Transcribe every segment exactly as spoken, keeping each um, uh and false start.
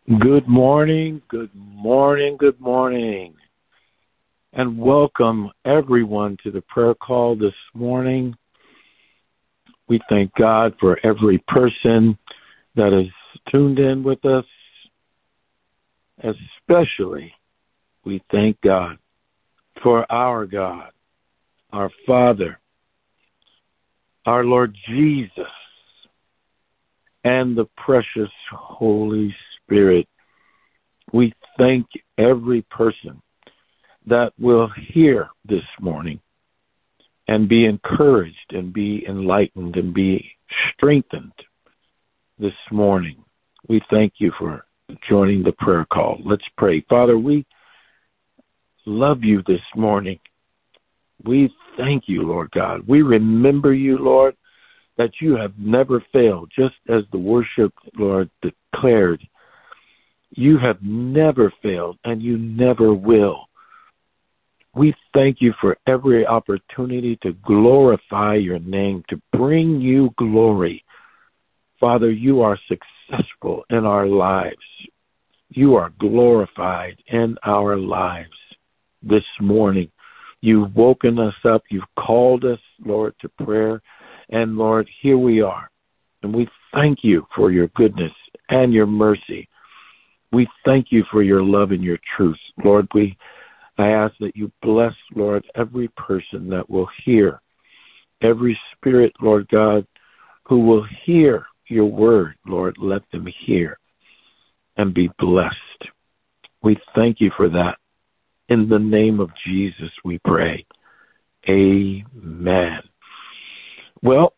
Good morning, good morning, good morning, and welcome everyone to the prayer call this morning. We thank God for every person that is tuned in with us. Especially, we thank God for our God, our Father, our Lord Jesus, and the precious Holy Spirit. We thank every person that will hear this morning and be encouraged and be enlightened and be strengthened this morning. We thank you for joining the prayer call. Let's pray. Father, we love you this morning. We thank you, Lord God. We remember you, Lord, that you have never failed, just as the worship, Lord, declared. You have never failed, and you never will. We thank you for every opportunity to glorify your name, to bring you glory. Father, you are successful in our lives. You are glorified in our lives this morning. You've woken us up. You've called us, Lord, to prayer. And, Lord, here we are. And we thank you for your goodness and your mercy. We thank you for your love and your truth. Lord, we I ask that you bless, Lord, every person that will hear, every spirit, Lord God, who will hear your word, Lord, let them hear and be blessed. We thank you for that. In the name of Jesus, we pray. Amen. Well,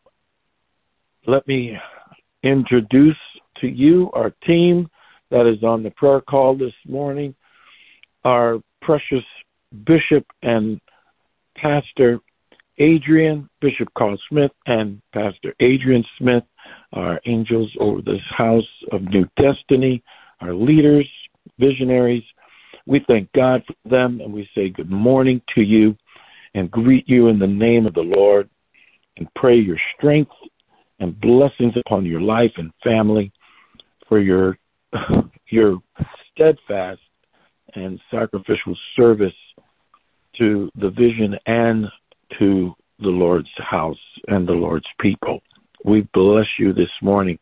let me introduce to you our team that is on the prayer call this morning. Our precious Bishop and Pastor Adrian, Bishop Carl Smith and Pastor Adrian Smith, our angels over this house of New Destiny, our leaders, visionaries. We thank God for them, and we say good morning to you and greet you in the name of the Lord and pray your strength and blessings upon your life and family, for your your steadfast and sacrificial service to the vision and to the Lord's house and the Lord's people. We bless you this morning.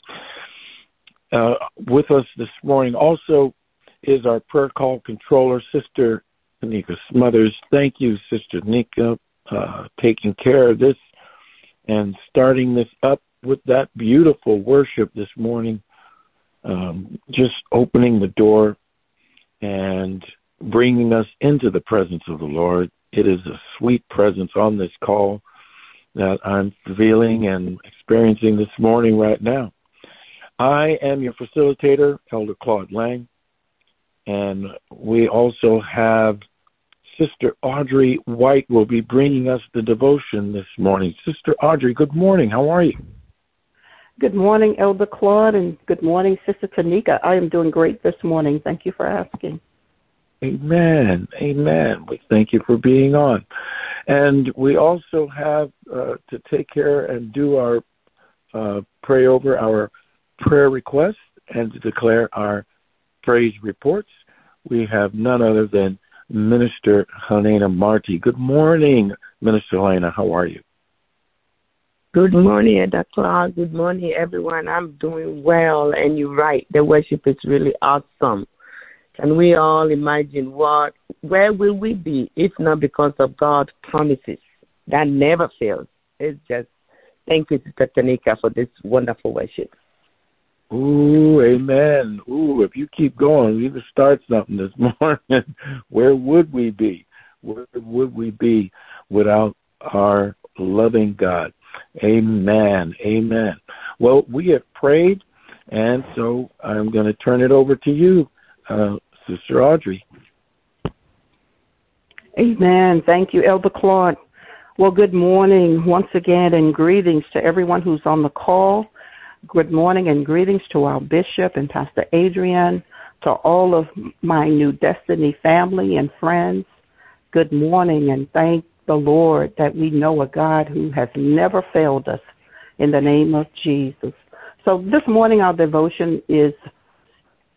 Uh, with us this morning also is our prayer call controller, Sister Tanika Smothers. Thank you, Sister Tanika, uh, taking care of this and starting this up with that beautiful worship this morning. Um, just opening the door and bringing us into the presence of the Lord. It is a sweet presence on this call that I'm feeling and experiencing this morning right now. I am your facilitator, Elder Claude Lang, and we also have Sister Audrey White will be bringing us the devotion this morning. Sister Audrey, good morning. How are you? Good morning, Elder Claude, and good morning, Sister Tanika. I am doing great this morning. Thank you for asking. Amen. Amen. We thank you for being on. And we also have uh, to take care and do our, uh, pray over our prayer requests and to declare our praise reports. We have none other than Minister Helena Marty. Good morning, Minister Helena. How are you? Good morning, Elder Claude. Good morning, everyone. I'm doing well, and you're right. The worship is really awesome. Can we all imagine what, where will we be if not because of God's promises that never fails? It's just, thank you, Sister Tanika, for this wonderful worship. Ooh, amen. Ooh, if you keep going, we could start something this morning. Where would we be? Where would we be without our loving God? Amen. Amen. Well, we have prayed, and so I'm going to turn it over to you, uh, Sister Audrey. Amen. Thank you, Elder Claude. Well, good morning once again, and greetings to everyone who's on the call. Good morning and greetings to our Bishop and Pastor Adrian, to all of my New Destiny family and friends. Good morning, and thank the Lord that we know a God who has never failed us, in the name of Jesus. So this morning our devotion is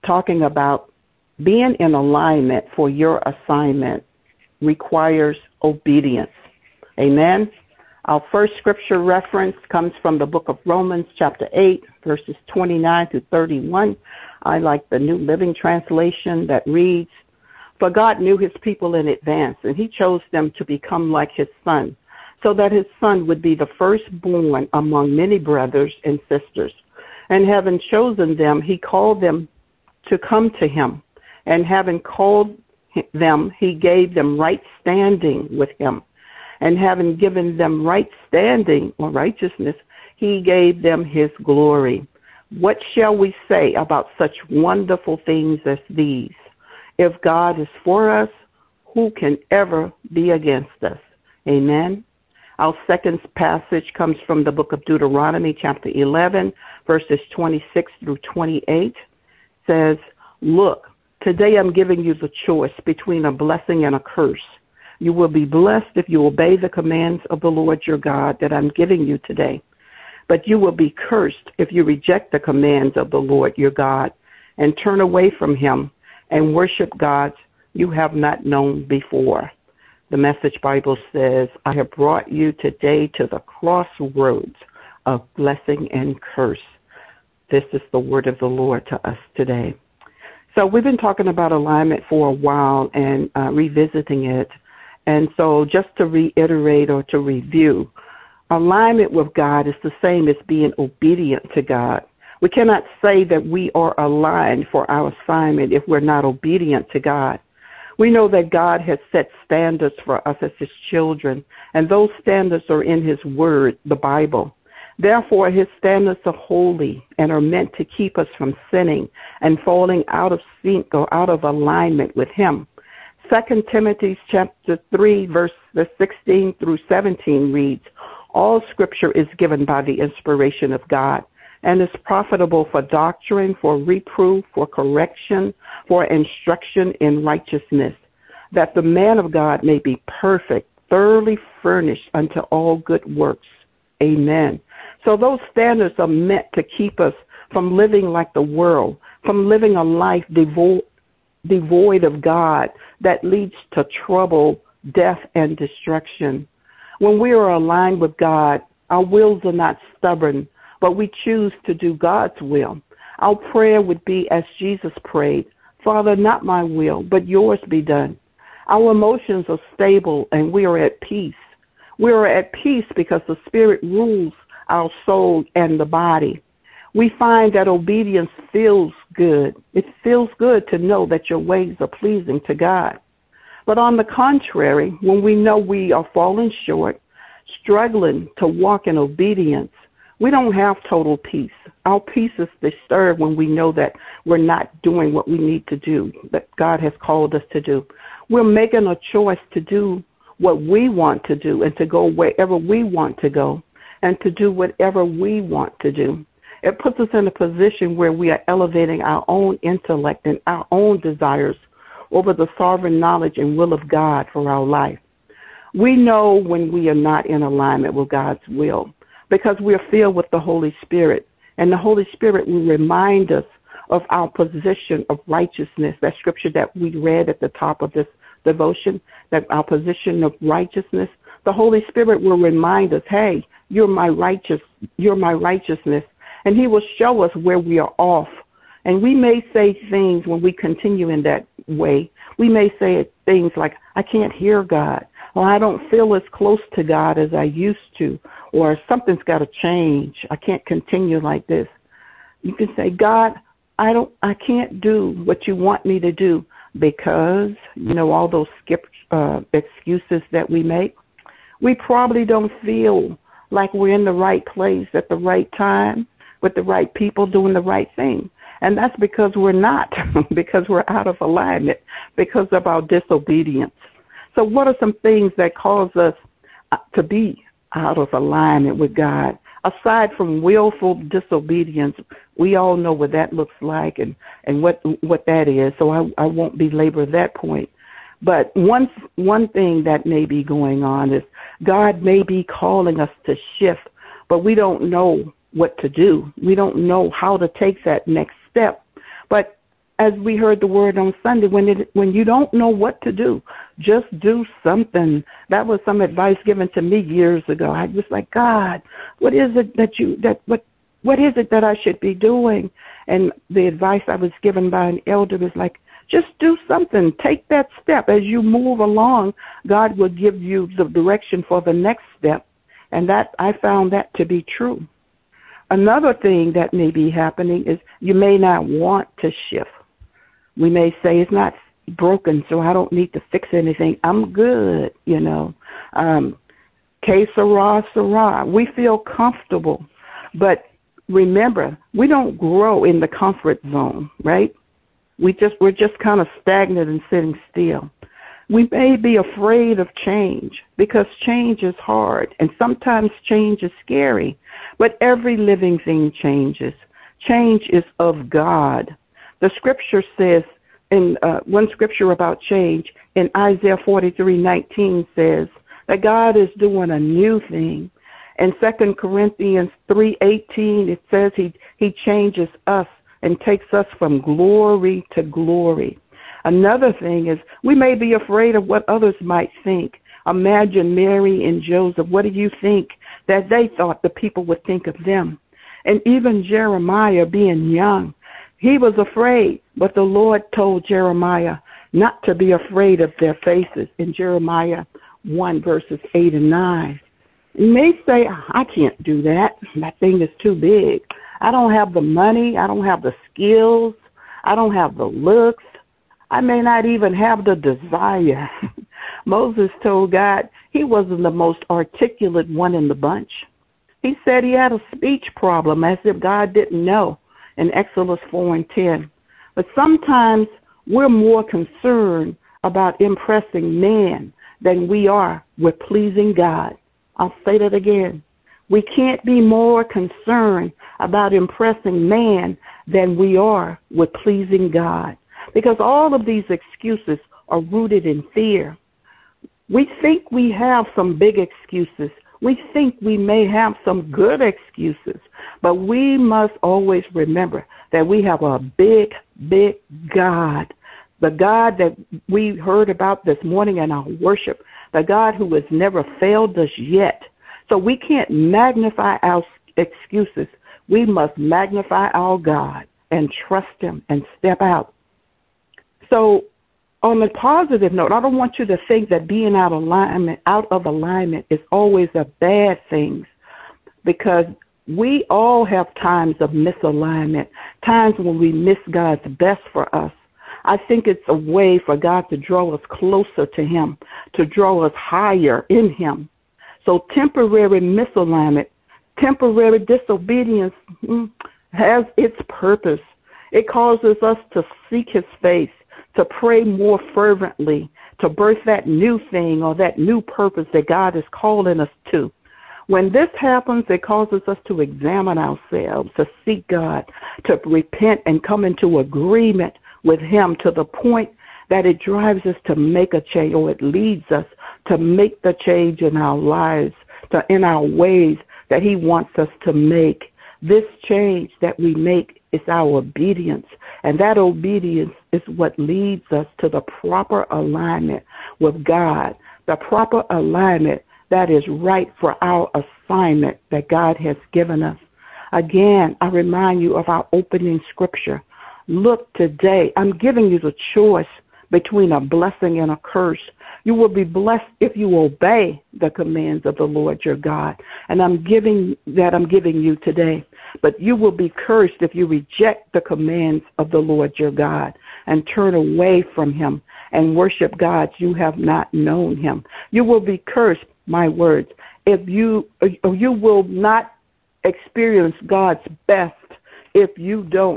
talking about being in alignment for your assignment requires obedience. Amen. Our first scripture reference comes from the book of Romans, chapter eight, verses twenty-nine to thirty-one. I like the New Living Translation that reads, "For God knew his people in advance, and he chose them to become like his son, so that his son would be the firstborn among many brothers and sisters. And having chosen them, he called them to come to him. And having called them, he gave them right standing with him. And having given them right standing or righteousness, he gave them his glory. What shall we say about such wonderful things as these? If God is for us, who can ever be against us?" Amen. Our second passage comes from the book of Deuteronomy, chapter eleven, verses twenty-six through twenty-eight. It says, "Look, today I'm giving you the choice between a blessing and a curse. You will be blessed if you obey the commands of the Lord your God that I'm giving you today. But you will be cursed if you reject the commands of the Lord your God and turn away from him and worship gods you have not known before." The Message Bible says, "I have brought you today to the crossroads of blessing and curse." This is the word of the Lord to us today. So we've been talking about alignment for a while and uh, revisiting it. And so just to reiterate or to review, alignment with God is the same as being obedient to God. We cannot say that we are aligned for our assignment if we're not obedient to God. We know that God has set standards for us as his children, and those standards are in his word, the Bible. Therefore, his standards are holy and are meant to keep us from sinning and falling out of sync or out of alignment with him. Second Timothy chapter three, verses sixteen through seventeen reads, "All scripture is given by the inspiration of God and is profitable for doctrine, for reproof, for correction, for instruction in righteousness, that the man of God may be perfect, thoroughly furnished unto all good works." Amen. So those standards are meant to keep us from living like the world, from living a life devoid, devoid of God that leads to trouble, death, and destruction. When we are aligned with God, our wills are not stubborn, but we choose to do God's will. Our prayer would be as Jesus prayed, "Father, not my will, but yours be done." Our emotions are stable and we are at peace. We are at peace because the Spirit rules our soul and the body. We find that obedience feels good. It feels good to know that your ways are pleasing to God. But on the contrary, when we know we are falling short, struggling to walk in obedience, we don't have total peace. Our peace is disturbed when we know that we're not doing what we need to do, that God has called us to do. We're making a choice to do what we want to do and to go wherever we want to go and to do whatever we want to do. It puts us in a position where we are elevating our own intellect and our own desires over the sovereign knowledge and will of God for our life. We know when we are not in alignment with God's will because we are filled with the Holy Spirit, and the Holy Spirit will remind us of our position of righteousness, that scripture that we read at the top of this devotion, that our position of righteousness. The Holy Spirit will remind us, hey, you're my righteous, you're my righteousness, and he will show us where we are off. And we may say things when we continue in that way. We may say things like, I can't hear God, or I don't feel as close to God as I used to, or something's got to change. I can't continue like this. You can say, God, I don't, I can't do what you want me to do because, you know, all those skip uh, excuses that we make. We probably don't feel like we're in the right place at the right time with the right people doing the right thing. And that's because we're not, because we're out of alignment, because of our disobedience. So what are some things that cause us to be out of alignment with God? Aside from willful disobedience, we all know what that looks like and, and what what that is, so I, I won't belabor that point. But one, one thing that may be going on is God may be calling us to shift, but we don't know what to do. We don't know how to take that next step. But as we heard the word on Sunday, when it, when you don't know what to do, just do something. That was some advice given to me years ago. I was like, God, what is it that you that what what is it that I should be doing? And the advice I was given by an elder was like, just do something. Take that step. As you move along, God will give you the direction for the next step. And that I found that to be true. Another thing that may be happening is you may not want to shift. We may say it's not broken, so I don't need to fix anything. I'm good, you know. Um, que sera, sera. We feel comfortable. But remember, we don't grow in the comfort zone, right? We just, we're just kind of stagnant and sitting still. We may be afraid of change because change is hard, and sometimes change is scary. But every living thing changes. Change is of God. The scripture says, in uh, one scripture about change, in Isaiah forty-three nineteen says that God is doing a new thing. In Second Corinthians three eighteen, it says he, he changes us and takes us from glory to glory. Another thing is we may be afraid of what others might think. Imagine Mary and Joseph. What do you think that they thought the people would think of them? And even Jeremiah, being young, he was afraid, but the Lord told Jeremiah not to be afraid of their faces in Jeremiah one, verses eight and nine. You may say, I can't do that. That thing is too big. I don't have the money. I don't have the skills. I don't have the looks. I may not even have the desire. Moses told God he wasn't the most articulate one in the bunch. He said he had a speech problem, as if God didn't know, in Exodus four and ten. But sometimes we're more concerned about impressing man than we are with pleasing God. I'll say that again. We can't be more concerned about impressing man than we are with pleasing God, because all of these excuses are rooted in fear. We think we have some big excuses. We think we may have some good excuses, but we must always remember that we have a big, big God, the God that we heard about this morning in our worship, the God who has never failed us yet. So we can't magnify our excuses. We must magnify our God and trust him and step out. So on a positive note, I don't want you to think that being out of alignment, out of alignment is always a bad thing, because we all have times of misalignment, times when we miss God's best for us. I think it's a way for God to draw us closer to him, to draw us higher in him. So temporary misalignment, temporary disobedience mm, has its purpose. It causes us to seek his face, to pray more fervently, to birth that new thing or that new purpose that God is calling us to. When this happens, it causes us to examine ourselves, to seek God, to repent and come into agreement with him to the point that it drives us to make a change, or it leads us to make the change in our lives, to in our ways that he wants us to make. This change that we make is our obedience, and that obedience is what leads us to the proper alignment with God, the proper alignment that is right for our assignment that God has given us. Again, I remind you of our opening scripture. Look, today, I'm giving you the choice between a blessing and a curse. You will be blessed if you obey the commands of the Lord your God. And I'm giving that I'm giving you today. But you will be cursed if you reject the commands of the Lord your God and turn away from him and worship gods you have not known him. You will be cursed, my words, if you or you will not experience God's best if you don't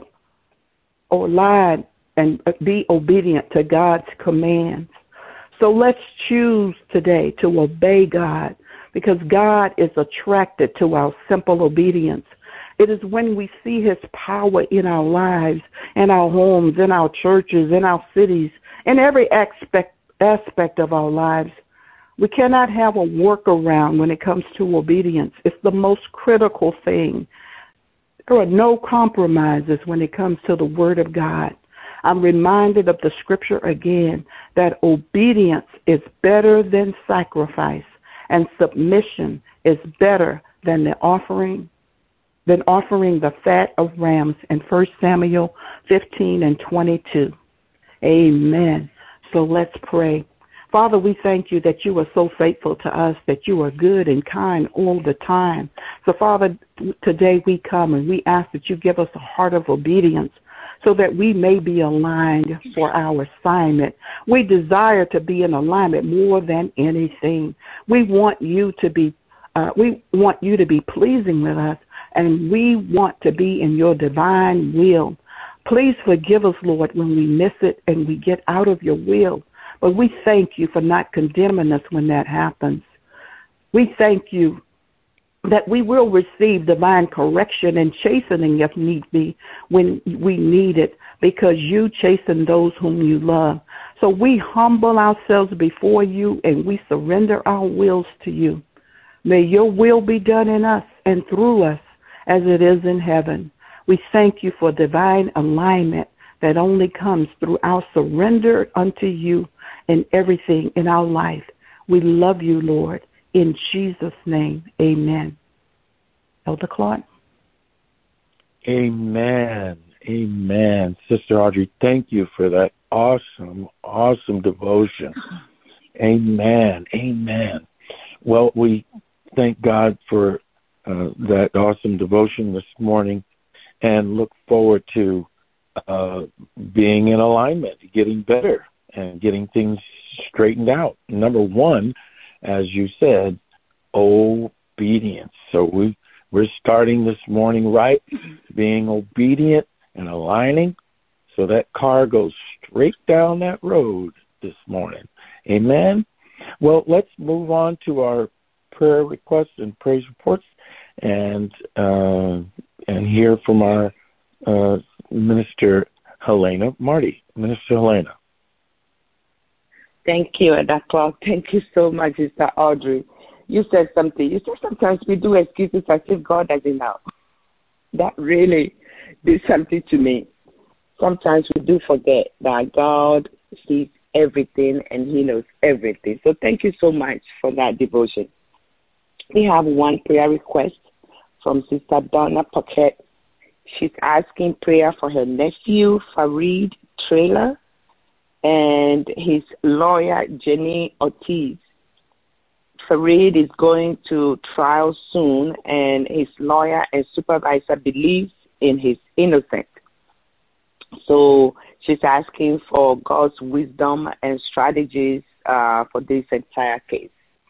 align and be obedient to God's commands. So let's choose today to obey God, because God is attracted to our simple obedience. It is when we see his power in our lives, in our homes, in our churches, in our cities, in every aspect aspect of our lives. We cannot have a workaround when it comes to obedience. It's the most critical thing. There are no compromises when it comes to the Word of God. I'm reminded of the scripture again that obedience is better than sacrifice, and submission is better than the offering than offering the fat of rams in First Samuel fifteen and twenty-two. Amen. So let's pray. Father, we thank you that you are so faithful to us, that you are good and kind all the time. So, Father, today we come and we ask that you give us a heart of obedience so that we may be aligned for our assignment. We desire to be in alignment more than anything. We want you to be, uh, we want you to be pleasing with us, and we want to be in your divine will. Please forgive us, Lord, when we miss it and we get out of your will. But we thank you for not condemning us when that happens. We thank you that we will receive divine correction and chastening if need be when we need it, because you chasten those whom you love. So we humble ourselves before you and we surrender our wills to you. May your will be done in us and through us as it is in heaven. We thank you for divine alignment that only comes through our surrender unto you in everything in our life. We love you, Lord. In Jesus' name, amen. Elder Claude? Amen. Amen. Sister Audrey, thank you for that awesome, awesome devotion. Amen. Amen. Well, we thank God for uh, that awesome devotion this morning and look forward to uh, being in alignment, getting better, and getting things straightened out. Number one, as you said, obedience. So we, we're starting this morning right, being obedient and aligning so that car goes straight down that road this morning. Amen? Well, let's move on to our prayer requests and praise reports and uh, and hear from our uh, Minister Helena Marty. Minister Helena. Thank you, Elder Clark. Thank you so much, Sister Audrey. You said something. You said sometimes we do excuses as if God doesn't know. That really did something to me. Sometimes we do forget that God sees everything and he knows everything. So thank you so much for that devotion. We have one prayer request from Sister Donna Paquette. She's asking prayer for her nephew, Farid Trailer, and his lawyer, Jenny Ortiz. Farid is going to trial soon, and his lawyer and supervisor believes in his innocence. So she's asking for God's wisdom and strategies uh, for this entire case.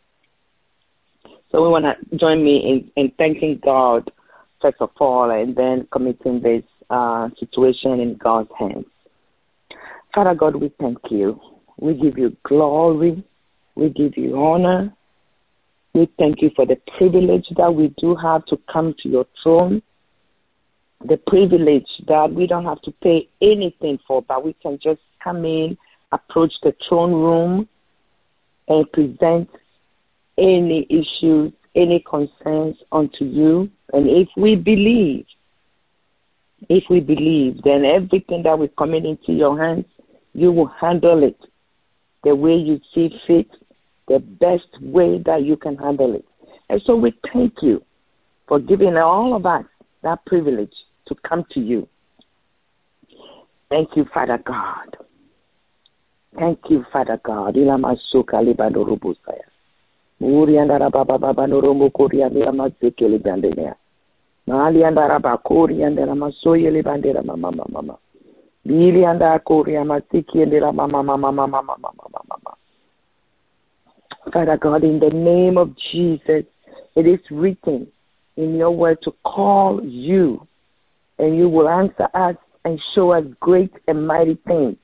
So we want to join me in, in thanking God, first of all, and then committing this uh, situation in God's hands. Father God, we thank you. We give you glory. We give you honor. We thank you for the privilege that we do have to come to your throne, the privilege that we don't have to pay anything for, but we can just come in, approach the throne room, and present any issues, any concerns unto you. And if we believe, if we believe, then everything that we commit into your hands, you will handle it the way you see fit, the best way that you can handle it. And so we thank you for giving all of us that privilege to come to you. Thank you, Father God. Thank you, Father God. Ilamasuka libandorobusaya. Muriandara baba baba noromo koriandera mazeke libandera. Maliandara bakori andera masoye libandera mama mama mama. Bilianda koria masiki andera mama mama mama mama mama. Father God, in the name of Jesus, it is written in your word to call you, and you will answer us and show us great and mighty things.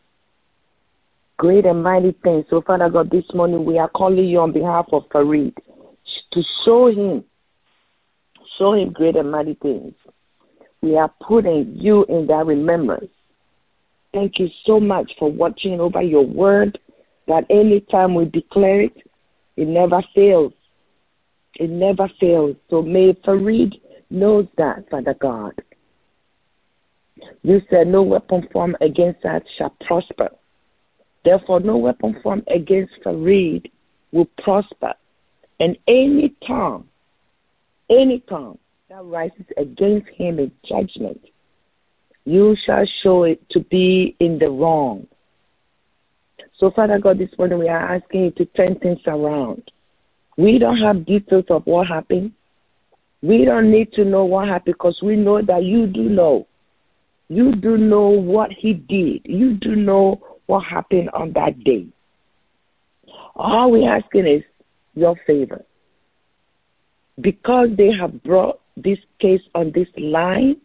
Great and mighty things. So, Father God, this morning we are calling you on behalf of Farid to show him, show him great and mighty things. We are putting you in that remembrance. Thank you so much for watching over your word, that any time we declare it, it never fails. It never fails. So may Farid knows that, Father God. You said no weapon formed against us shall prosper. Therefore, no weapon formed against Farid will prosper. And any tongue, any tongue that rises against him in judgment, you shall show it to be in the wrong. So, Father God, this morning we are asking you to turn things around. We don't have details of what happened. We don't need to know what happened because we know that you do know. You do know what he did. You do know what happened on that day. All we're asking is your favor. Because they have brought this case on this line,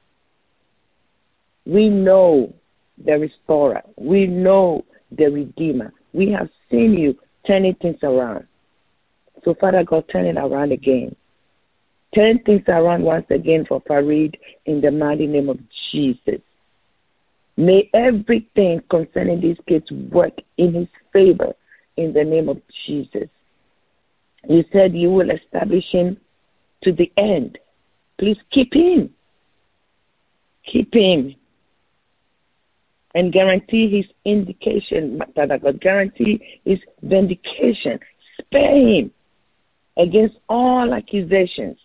we know the restorer. We know the redeemer. We have seen you turning things around. So, Father God, turn it around again. Turn things around once again for Farid in the mighty name of Jesus. May everything concerning this case work in his favor in the name of Jesus. You said you will establish him to the end. Please keep him. Keep him. And guarantee his indication, Father God. Guarantee his vindication. Spare him against all accusations.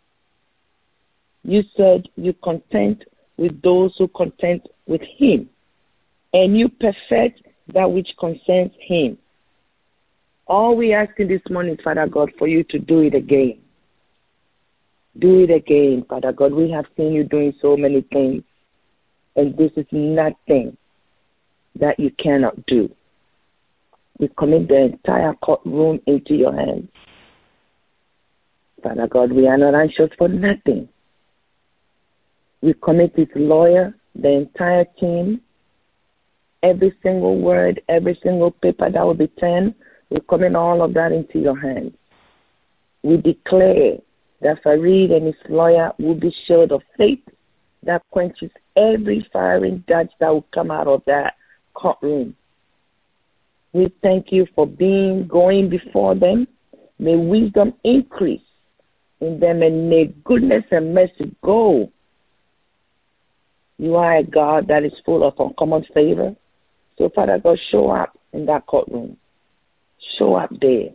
You said you content with those who content with him, and you perfect that which concerns him. All we ask in this morning, Father God, for you to do it again. Do it again, Father God. We have seen you doing so many things, and this is nothing that you cannot do. We commit the entire courtroom into your hands. Father God, we are not anxious for nothing. We commit his lawyer, the entire team, every single word, every single paper that will be turned, we commit all of that into your hands. We declare that Farid and his lawyer will be showed of faith that quenches every firing dart that will come out of that courtroom. We thank you for being going before them. May wisdom increase in them, and may goodness and mercy go. You are a God that is full of uncommon favor. So, Father God, show up in that courtroom. Show up there.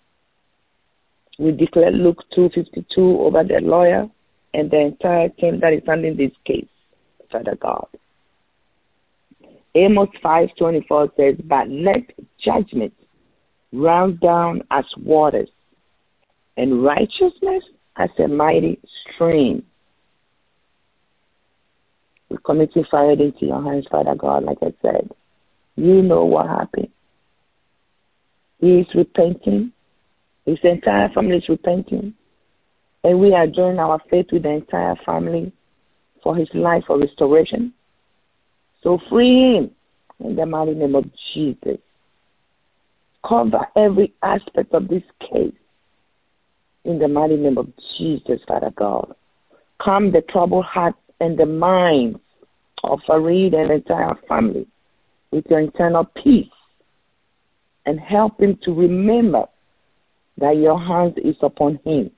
We declare Luke two fifty-two over the lawyer and the entire team that is handling this case, Father God. Amos five twenty-four says, but let judgment run down as waters, and righteousness as a mighty stream. We commit your fire into your hands, Father God, like I said. You know what happened. He is repenting. His entire family is repenting. And we are joining our faith with the entire family for his life of restoration. So free him in the mighty name of Jesus. Cover every aspect of this case in the mighty name of Jesus, Father God. Calm the troubled heart and the minds of Farid and the entire family with your eternal peace, and help him to remember that your hand is upon him.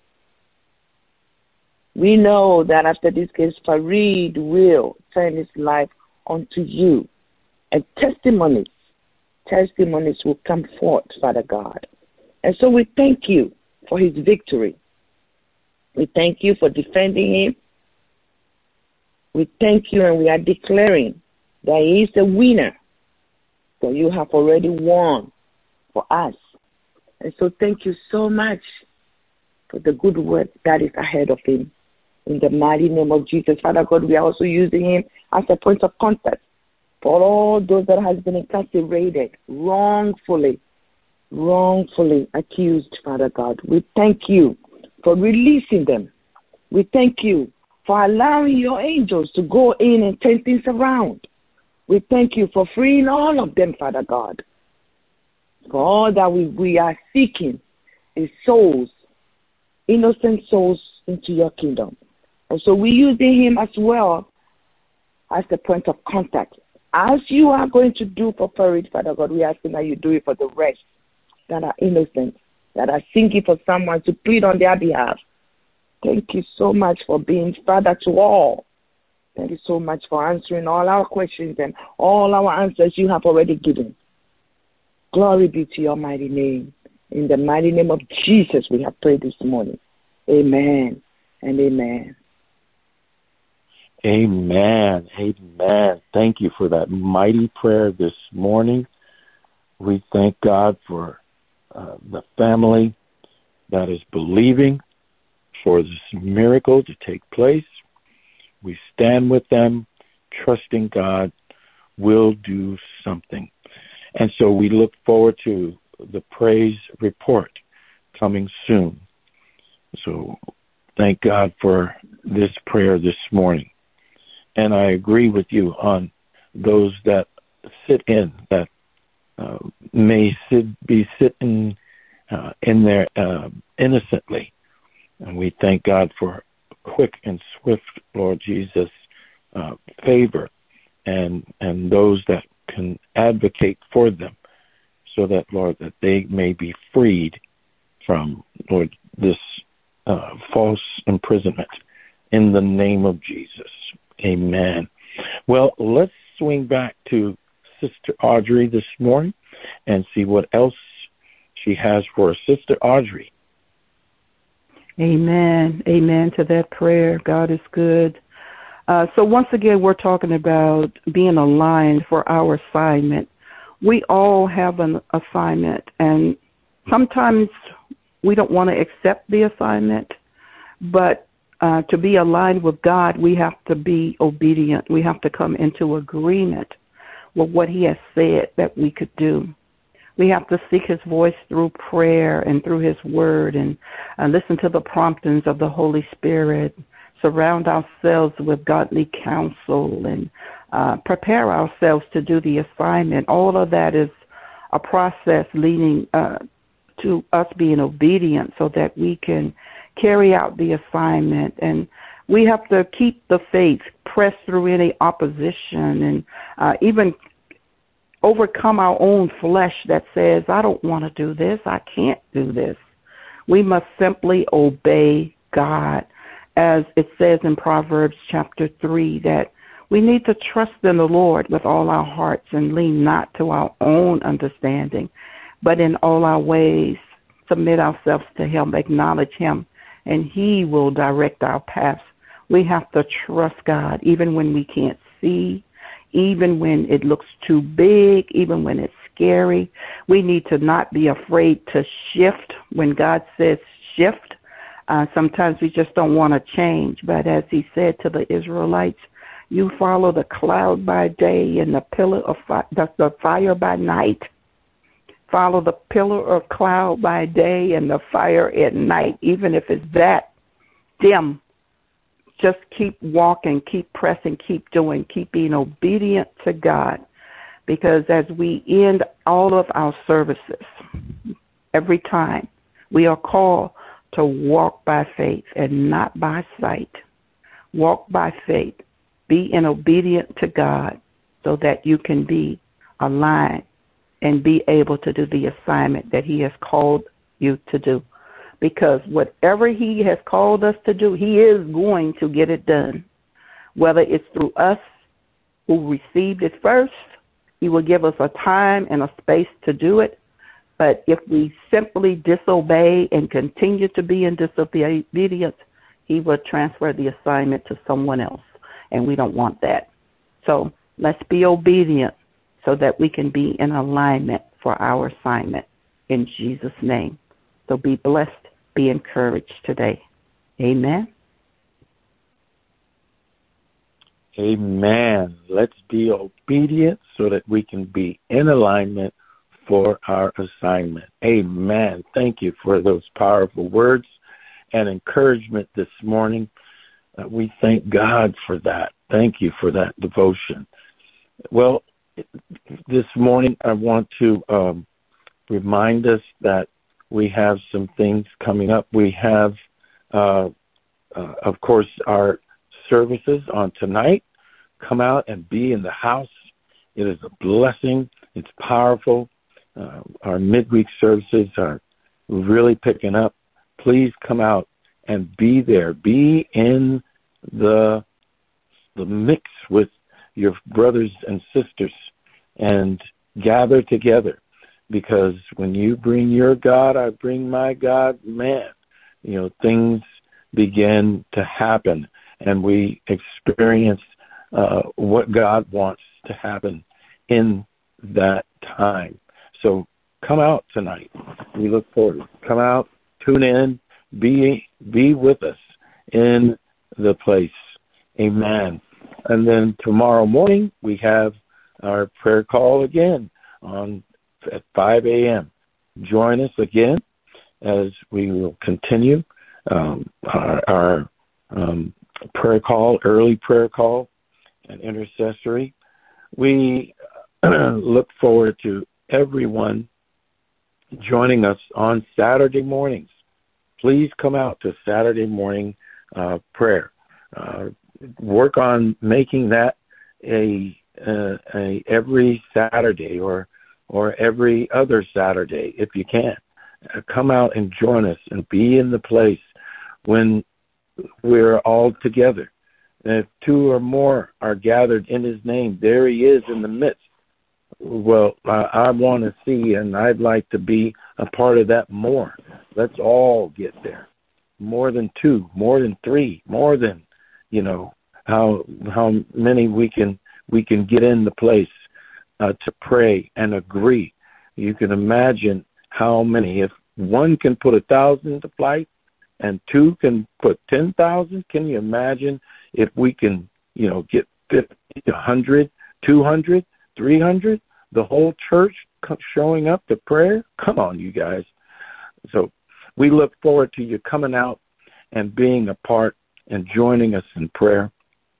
We know that after this case, Farid will turn his life unto you, and testimonies, testimonies will come forth, Father God. And so we thank you for his victory. We thank you for defending him. We thank you, and we are declaring that he is a winner, that you have already won for us. And so thank you so much for the good work that is ahead of him. In the mighty name of Jesus, Father God, we are also using him as a point of contact for all those that has been incarcerated, wrongfully, wrongfully accused, Father God. We thank you for releasing them. We thank you for allowing your angels to go in and turn things around. We thank you for freeing all of them, Father God. For all that we, we are seeking is souls, innocent souls into your kingdom. And so we're using him as well as the point of contact. As you are going to do for Farid, Father God, we are asking that you do it for the rest that are innocent, that are seeking for someone to plead on their behalf. Thank you so much for being Father to all. Thank you so much for answering all our questions and all our answers you have already given. Glory be to your mighty name. In the mighty name of Jesus, we have prayed this morning. Amen and amen. Amen. Amen. Thank you for that mighty prayer this morning. We thank God for uh, the family that is believing for this miracle to take place. We stand with them, trusting God will do something. And so we look forward to the praise report coming soon. So thank God for this prayer this morning. And I agree with you on those that sit in, that uh, may sit, be sitting uh, in there uh, innocently. And we thank God for quick and swift, Lord Jesus, uh, favor and and those that can advocate for them so that, Lord, that they may be freed from, Lord, this uh, false imprisonment in the name of Jesus. Amen. Well, let's swing back to Sister Audrey this morning and see what else she has for us. Sister Audrey. Amen. Amen to that prayer. God is good. Uh, so once again, we're talking about being aligned for our assignment. We all have an assignment, and sometimes we don't want to accept the assignment, but uh, to be aligned with God, we have to be obedient. We have to come into agreement with what he has said that we could do. We have to seek his voice through prayer and through his word and uh, listen to the promptings of the Holy Spirit, surround ourselves with godly counsel, and uh, prepare ourselves to do the assignment. All of that is a process leading uh, to us being obedient so that we can carry out the assignment. And we have to keep the faith, press through any opposition, and uh, even overcome our own flesh that says, I don't want to do this, I can't do this. We must simply obey God. As it says in Proverbs chapter three, that we need to trust in the Lord with all our hearts and lean not to our own understanding, but in all our ways submit ourselves to him, acknowledge him, and he will direct our paths. We have to trust God even when we can't see, even when it looks too big, even when it's scary. We need to not be afraid to shift when God says shift. Uh, sometimes we just don't want to change, but as he said to the Israelites, you follow the cloud by day and the pillar of fi- the, the fire by night. Follow the pillar of cloud by day and the fire at night, even if it's that dim. Just keep walking, keep pressing, keep doing, keep being obedient to God. Because as we end all of our services, every time, we are called to walk by faith and not by sight. Walk by faith. Be in obedience to God so that you can be aligned and be able to do the assignment that he has called you to do. Because whatever he has called us to do, he is going to get it done. Whether it's through us who received it first, he will give us a time and a space to do it. But if we simply disobey and continue to be in disobedience, he will transfer the assignment to someone else. And we don't want that. So let's be obedient so that we can be in alignment for our assignment in Jesus' name. So be blessed. Be encouraged today. Amen. Amen. Let's be obedient so that we can be in alignment for our assignment. Amen. Thank you for those powerful words and encouragement this morning. Uh, we thank God for that. Thank you for that devotion. Well, this morning I want to um, remind us that we have some things coming up. We have, uh, uh, of course, our services on tonight. Come out and be in the house. It is a blessing. It's powerful. Uh, our midweek services are really picking up. Please come out and be there. Be in the mix with your brothers and sisters and gather together. Because when you bring your God, I bring my God, man, you know, things begin to happen, and we experience uh, what God wants to happen in that time. So come out tonight. We look forward to it. Come out, tune in, be be with us in the place. Amen. And then tomorrow morning we have our prayer call again on at five a.m. Join us again as we will continue um, our, our um, prayer call, early prayer call, and intercessory. We look forward to everyone joining us on Saturday mornings. Please come out to Saturday morning uh, prayer. Uh, work on making that a, uh, a every Saturday or or every other Saturday if you can. Uh, come out and join us and be in the place when we're all together. And if two or more are gathered in his name, there he is in the midst. Well, I, I want to see, and I'd like to be a part of that more. Let's all get there. More than two, more than three, more than, you know, how how many we can we can get in the place uh, to pray and agree. You can imagine how many. If one can put a thousand to flight and two can put ten thousand, can you imagine if we can, you know, get fifty, one hundred, two hundred, three hundred, the whole church showing up to prayer? Come on, you guys. So we look forward to you coming out and being a part and joining us in prayer.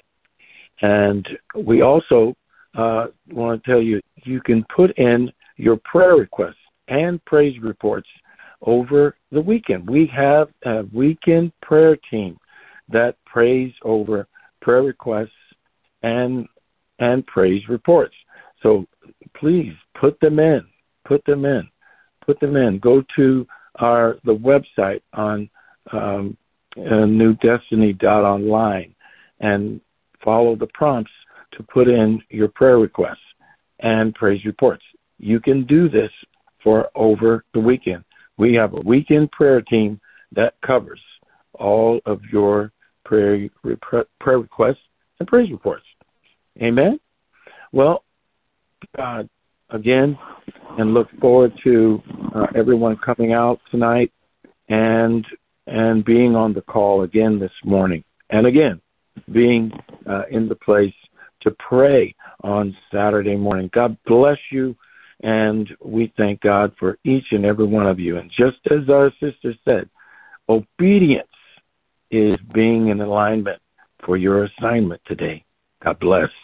And we also uh, want to tell you, you can put in your prayer requests and praise reports over the weekend. We have a weekend prayer team that prays over prayer requests and and praise reports. So please put them in, put them in, put them in. Go to our the website on um, uh, new destiny dot online and follow the prompts to put in your prayer requests and praise reports. You can do this for over the weekend. We have a weekend prayer team that covers all of your prayer, prayer requests and praise reports. Amen? Well, God, again, and look forward to uh, everyone coming out tonight and and being on the call again this morning. And again, being uh, in the place to pray on Saturday morning. God bless you, and we thank God for each and every one of you. And just as our sister said, obedience is being in alignment for your assignment today. God bless.